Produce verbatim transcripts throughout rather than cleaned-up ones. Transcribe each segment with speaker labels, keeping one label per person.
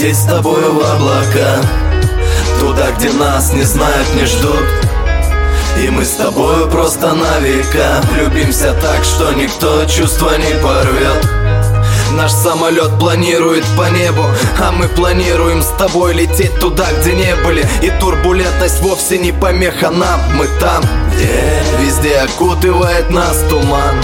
Speaker 1: улететь с тобою в облака, туда, где нас не знают, не ждут. И мы с тобою просто на века влюбимся так, что никто чувства не порвет. Наш самолет планирует по небу, а мы планируем с тобой лететь туда, где не были. И турбулентность вовсе не помеха нам. Мы там, где везде окутывает нас туман.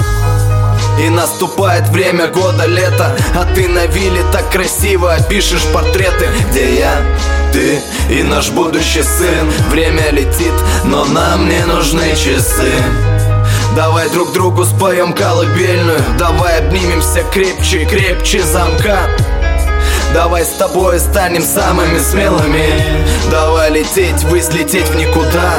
Speaker 1: И наступает время года лета, а ты на вилле так красиво пишешь портреты, где я, ты и наш будущий сын. Время летит, но нам не нужны часы. Давай друг другу споем колыбельную, давай обнимемся крепче и крепче замка. Давай с тобой станем самыми смелыми, давай лететь, ввысь, лететь в никуда.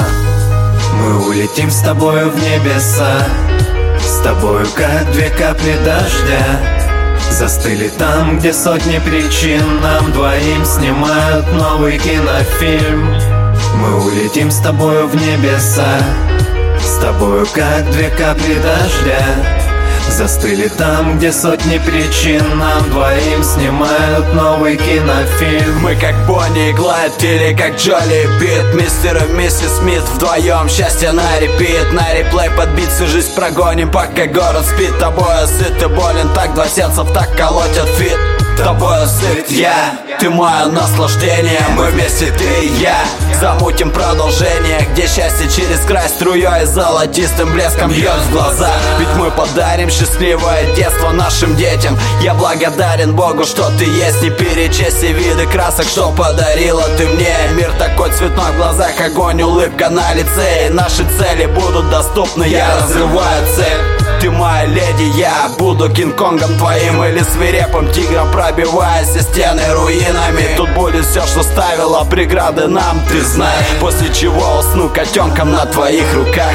Speaker 2: Мы улетим с тобою в небеса, с тобою как две капли дождя. Застыли там, где сотни причин нам двоим снимают новый кинофильм. Мы улетим с тобою в небеса, с тобою как две капли дождя. Застыли там, где сотни причин нам двоим снимают новый кинофильм.
Speaker 3: Мы как Бонни и Клайд или как Джоли и Пит, мистер и миссис Смит вдвоем, счастье на репит. На реплей подбить всю жизнь прогоним, пока город спит. Тобою сыт и болен, так два сердца так колотят фит. Тобою сыт я, ты мое наслаждение. Мы вместе, ты и я, замутим продолжение, где счастье через край струей золотистым блеском бьет в глаза. Ведь мы подарим счастливое детство нашим детям. Я благодарен Богу, что ты есть, не перечесть все виды красок, что подарила ты мне. Мир такой цветной в глазах, огонь, улыбка на лице. И наши цели будут доступны, я разрываю цель. Ты моя леди, я буду Кинг-Конгом твоим или свирепым тигром, пробивая все стены руинами. Тут будет все, что ставило преграды нам, ты знаешь. После чего усну котенком на твоих руках.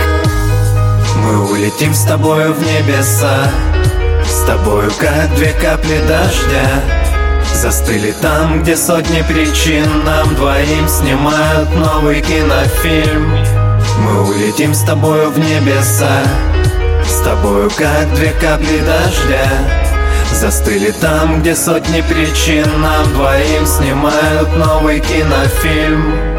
Speaker 2: Мы улетим с тобою в небеса, с тобою как две капли дождя. Застыли там, где сотни причин нам двоим снимают новый кинофильм. Мы улетим с тобою в небеса, с тобою как две капли дождя. Застыли там, где сотни причин нам двоим снимают новый кинофильм.